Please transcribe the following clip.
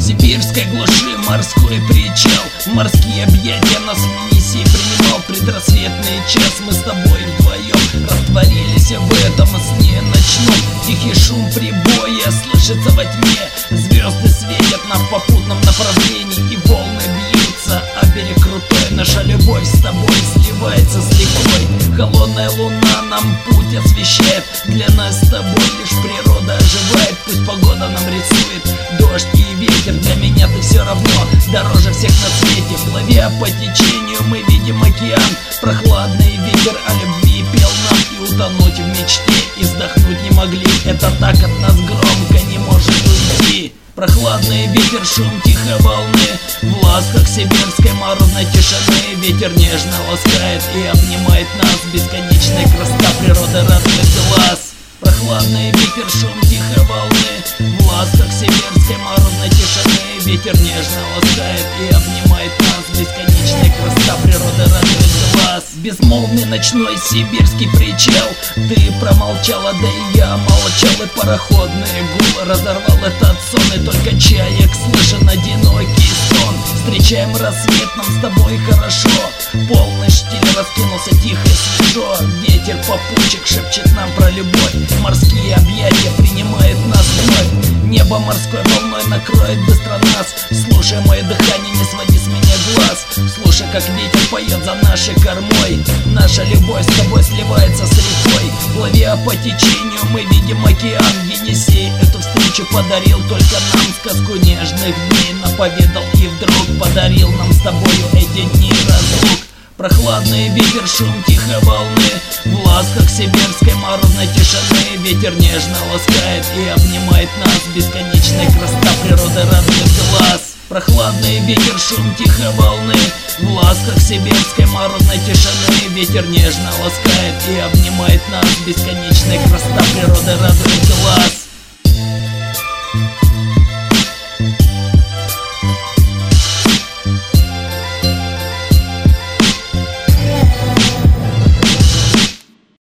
сибирской глуши морской причал. Морские объятия нас в Енисей принимал. Предрассветный час мы с тобой вдвоем растворились в этом сне ночном. Тихий шум прибоя слышится во тьме. Звезды светят нам в попутном направлении, и волны бьются о берег крутой. Наша любовь с тобой сливается с рекой. Холодная луна нам путь освещает. Для нас с тобой лишь природа оживает. Пусть погода нам рисует дождь и ветер, для меня ты все равно дороже всех на свете. Плывя по течению мы видим океан. Прохладный ветер о любви пел нам, и утонуть в мечте и вздохнуть не могли. Это так от нас громко не может уйти. Прохладный ветер, шум тихой волны в ласках сибирской морозной тишины. Ветер нежно ласкает и обнимает нас. Бесконечная красота природы радует глаз. Прохладный ветер, шум тихой волны в ласках сибирской морозной тишины. Ветер нежно ласкает и обнимает нас. Бесконечная красота природы радует глаз. Безмолвный ночной сибирский причал. Ты промолчала, да и я молчал. И пароходный гул разорвал этот сон. И только чаек слышен одинокий стон. Встречаем рассвет, нам с тобой хорошо. Полный штиль раскинулся тихо и свежо. Ветер попутчик шепчет нам про любовь. Морские объятия принимают нас вновь. Небо морской волной накроет быстро нас. Слушай мое дыхание, не своди с меня глаз. Слушай, как ветер поет за нашей кормой. Наша любовь с тобой сливается с рекой. Плывя по течению мы видим океан. Енисей эту встречу подарил только нам. Сказку нежных дней наповедал и вдруг подарил нам с тобою эти дни разлук. Прохладный ветер, шум тихой волны в ласках сибирской морозной тишины. Ветер нежно ласкает и обнимает нас. Бесконечная красота природы радует глаз. Прохладный ветер, шум тихой волны в ласках сибирской морозной тишины. Ветер нежно ласкает и обнимает нас. Бесконечная красота природы радует глаз.